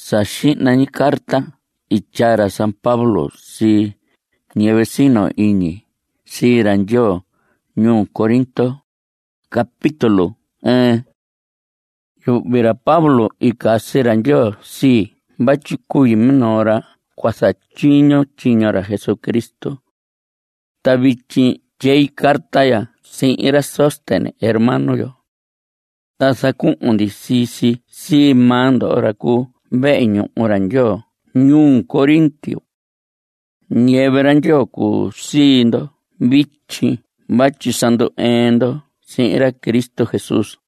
saxina ni carta ichara San Pablo si nievecino iñi si ranyo ñu Corinto capítulo yubira Pablo ikasi ranyo si bachukuyi minora kuasachiño chiñora Jesucristo tabichi jei carta ya sin ira sostene hermano yo tasaku undi si mando oraku beño oranyo ñu Corintio nieveranyo ku sindo bichi bachisando endo sin ira Cristo Jesús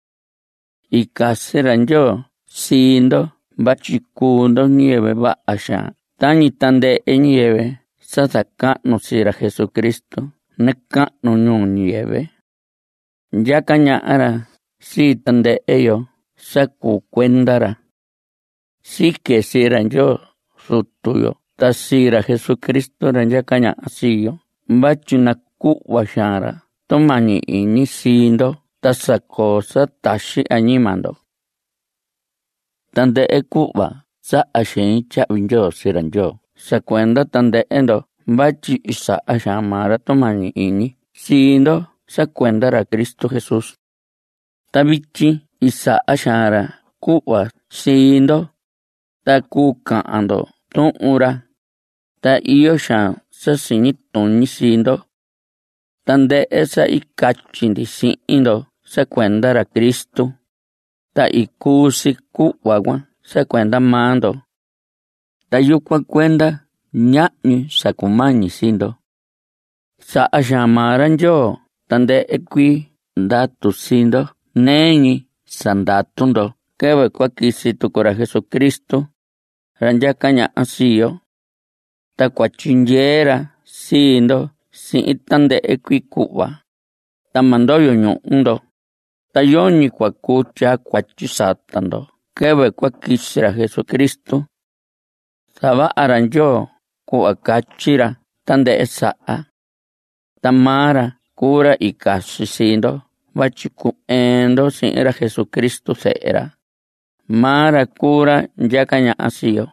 ikaseranyo sindo bachikundo nieve baasha tani tande nieve sasaka no sira Jesucristo neka no nieve ya caña ara si tande ello saku cuendara si que siranyo sutuyo tasira Jesucristo ranya caña asiyo bachina kuwashara tomani ini sindo tasakosa tashi animando tande ekuba sa ashen chavinyo siranyo sakuenda tande endo bachi isa ashamara tomani ini sindo sakuendara Cristo Jesús tabichi isa ashara kuwa sindo takukaando tonura ta iyo sha sasini toni sindo tande esa ikachindi sindo sakuendara Cristo ta ikusi kuwagwa sakuenda mando ta yukwa kuenda ña'ñu sakumani sindo sa ashamaranyo tande ekui ndatu sindo neñi sandatundo kewe kwa kisi tukura Jesucristo ranja kaña asiyo ta kwachinjera sindo si tande ekui kuwa ta mandoyo ñu'undo ta yoni kwa kucha kwachisatando kewe kwa kisira Jesucristo saba aranyo kuwa kachira tande esaa tamara kura ikasi sindo bachiku endo sin era Jesucristo se era mara kura yakaña asiyo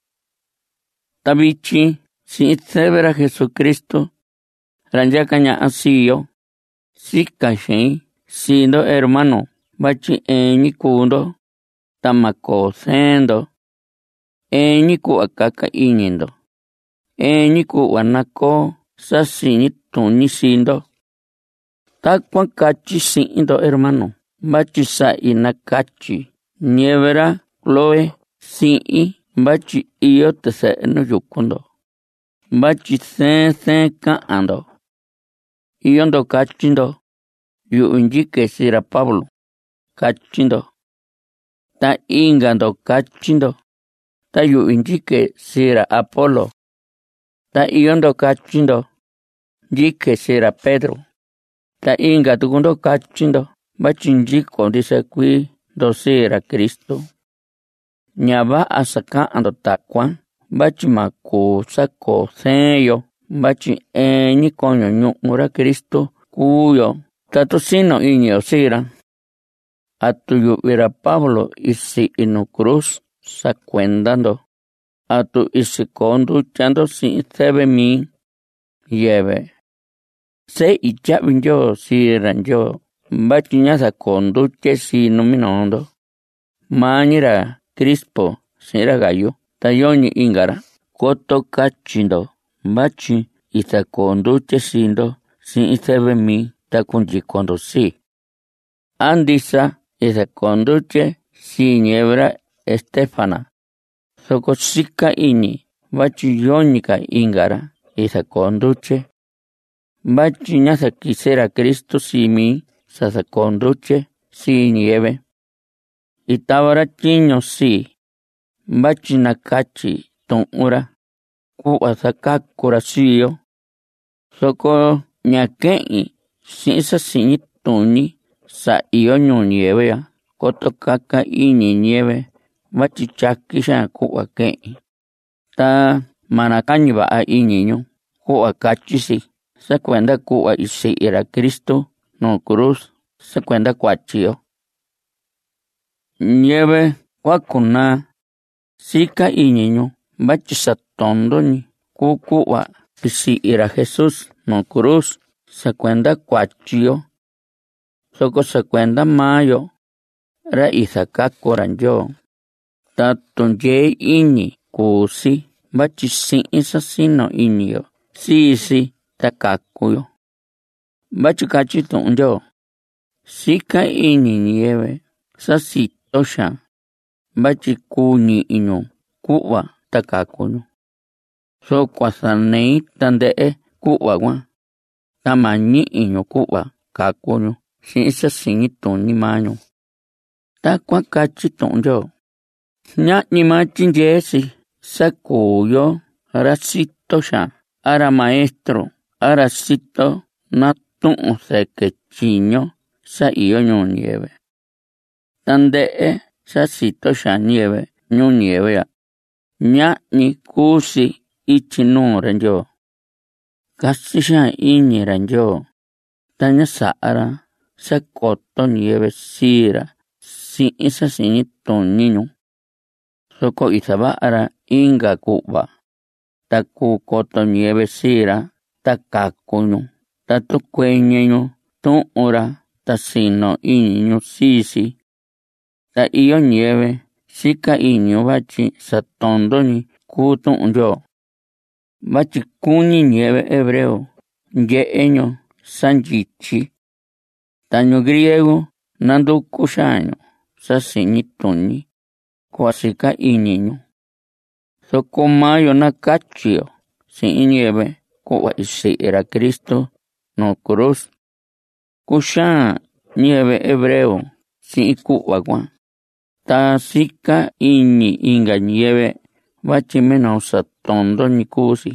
tabichi si severa Jesucristo ranyakaña asiyo si kashin sindo hermano bachi eñi kundo tamako sendo eñi ku akaka iñindo eñi ku wanako sasini tuni sindo takwa kachi sindo hermano bachi sa inakachi nievera loe si bachi iyo tese no yukundo bachi se kaando iyondo kachindo yu unjike sira Pablo kachindo ta ingando kachindo ta yu unjike sira Apolo ta iyondo kachindo jike sira Pedro ta inga tukundo kachindo bachi njiko dice kui dosira Cristo nyaba asaka ando takwa bachi maku sako seyo bachi eñi koño ñu'ura Cristo kuyo tatusino iño sira atu yubira Pablo isi inu cruz sakuendando atu isi conduchando si sebe mi yebe se ichabinyo si ranyo bachi ñasa conduche si nominondo mañira Crispo sira Gayo tayoni ingara koto kachindo bachi isa conduche sindo si sebe mi takunji kondo si andisa isa conduche si niebra Estefana soko sika ini bachi yonika ingara isa conduche bachi ñasa quisiera Cristo si mi sasa conduche si nieve itabara chiño si bachi nakachi tonura kuwa sakakura siyo soko ñakei si sasini tuni sa iyo ñu nieve ya koto kaka ini nieve bachi chakisha kuwa kei ta manakañi ba a iñiño kuwa kachisi sakuenda kuwa isi ira Cristo no cruz sakuenda kuachio nieve wakuna sika iñiñu vatyi satondoñi ku'va si'ira Jesús nu cruz sakuenda kuatyiyo, soko sakuenda mayo ra isakakura Nyoo. Ta tunyee iñi kusi vatyi si'in sasino iñiyo sisi ta kakuyo. Vatyi katyi tu'un Nyoo, sika iñi ñiyɨvɨ sasito xaan vatyi kuñi'ñu ku'va ta kakuñu. So kuasanei tandɨ'ɨ ku'va kuan, ta ma ñi'iñu ku'va kakuñu xi'in sasiñi tuñi mañu. Takuan katyi tu'un Nyoo. Ña'ñi maa tyindyesi sakuyo ra sito xaan, ara maestro, ara sito natu'un sɨkɨ tyiñu sa iyo ñuu ñiyɨvɨ. Tandɨ'ɨ sasito xaan ñiyɨvɨ ñuu ñiyɨvɨ ya, ña'ñi kusi ityi nuu ra Nyoo. Kasi xaan iñi ra Nyoo, ta ñasa'ara sakoto ñiyɨvɨ siira si'in sasiñi tuñiñu. Soko isava'ara inga ku'va ta kukoto ñiyɨvɨ siira ta kakuñu, ta tukueñeñu tu'unra ta sino iñiñu sisi. Ta iyo ñiyɨvɨ sika iñu vatyi satondoñi kuu tu'un Nyoo. Vatyi kuñi ñiyɨvɨ hebreo nye'eñu sanyityi, tañu griego nanduku xaanñu sasiñi tuñi kua sika iñiñu. Soko mayo nakatyiyo si'in ñiyɨvɨ ku'va isi'ira Cristo nu cruz. Kuxaan ñiyɨvɨ hebreo si'in ku'va kuan. Ta sika iñi inga ñiyɨvɨ vatyi minu satondoñi kusi.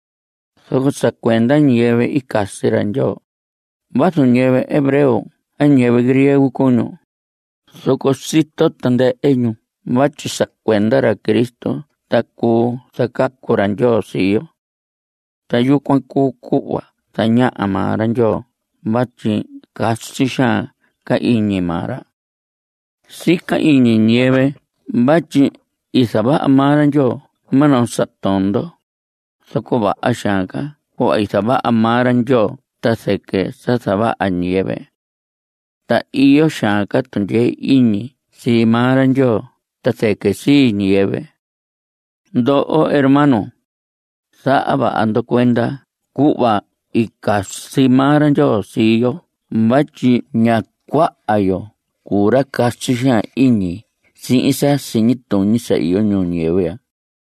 Soko sakuenda ñiyɨvɨ ikasi ra Nyoo. Vasu ñiyɨvɨ hebreo a ñiyɨvɨ griego kuñu, soko sito tandɨ'ɨñu vatyi sakuenda ra Cristo ta kuu sakaku ra Nyoo siyo. Ta yukuan kuu ku'va saña'a maa ra Nyoo vatyi kasi xaan ka iñi maa ra. Sika iñi ñiyɨvɨ vatyi isava'a maa ra Nyoo manu satondo, soko va'a xaan ka ku'va isava'a maa ra Nyoo ta sɨkɨ sasava'a ñiyɨvɨ. Ta iyo xaan ka tundyee iñi sii maa ra Nyoo ta sɨkɨ sii ñiyɨvɨ. Ndo'o hermano, sa'a va'a ndo kuenda ku'va ikasi maa ra Nyoo siyo vatyi ña kua'ayo kura kasi xaan iñi si'in sasiñi tuñi sa iyo ñuu ñiyɨvɨ ya.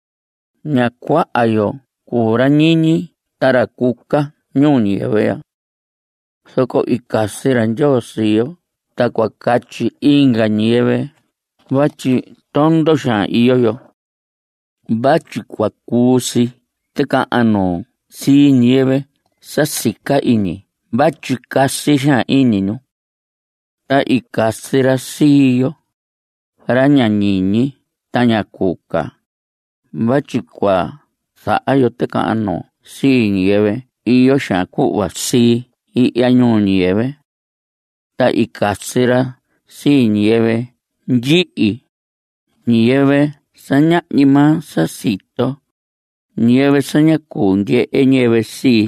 Ña kua'ayo kura ñiñi tara kuka ñuu ñiyɨvɨ ya. Soko ikasi ra Nyoo siyo ta kuakatyi inga ñiyɨvɨ vatyi tondo xaan iyo yo. Vatyi kuakusi tika'an nuu sii ñiyɨvɨ sasika iñi vatyi kasi xaan iñiñu. Ta ikasira siyo ra ña ñiñi ta ña kuka vatyi kua sa'ayo tika'an nuu sii ñiyɨvɨ iyo xaan ku'va sii i'ya ñuu ñiyɨvɨ. Ta ikasira sii ñiyɨvɨ nyi'i, ñiyɨvɨ saña'ñi maa sasito, ñiyɨvɨ sañakuu ndye'e ñiyɨvɨ sii.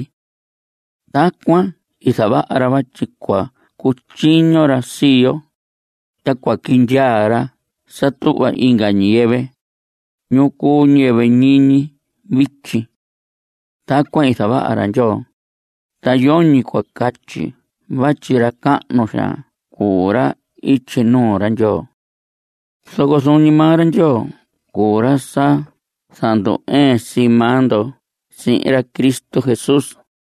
Takuan isava'ara vatyi kua kutyiñura siyo ta kuakinyaara satu'va inga ñiyɨvɨ ñukuu ñiyɨvɨ ñiñi vityi. Takuan isava'ara Nyoo. Ta yoñi kuakatyi vatyi ra ka'nu xaan kura ityi nuu ra Nyoo. Soko suni maa ra Nyoo kura sandu'e sii maa ndo si'in ra Cristo Jesús.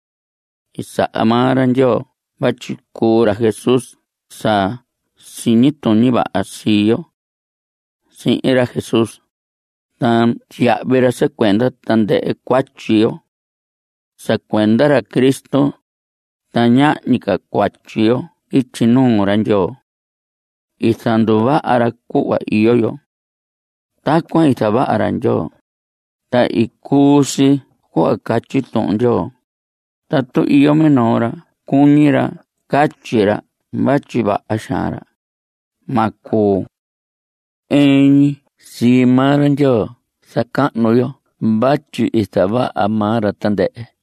Isa'a maa ra Nyoo vatyi kuu ra Jesús sa siñi tuñi va'a siyo si'in ra Jesús. Ta tya'vi ra sakuenda tandɨ'ɨ kuatyiyo. Sakuenda ra Cristo ta ña'ñi ka kuatyiyo ityi nuu ra Nyoo. Isanduva'a ra ku'va iyo yo. Takuan isava'a ra Nyoo. Ta ikusi ku'a katyi tu'un Nyoo. Tatu iyo minura kuñira katyira vatyi va'a xaan ra. Ma kuu. Eñi Si maa ra Ndyoo saka'nu yo, vatyi istava'a maa ra tandɨ'ɨ.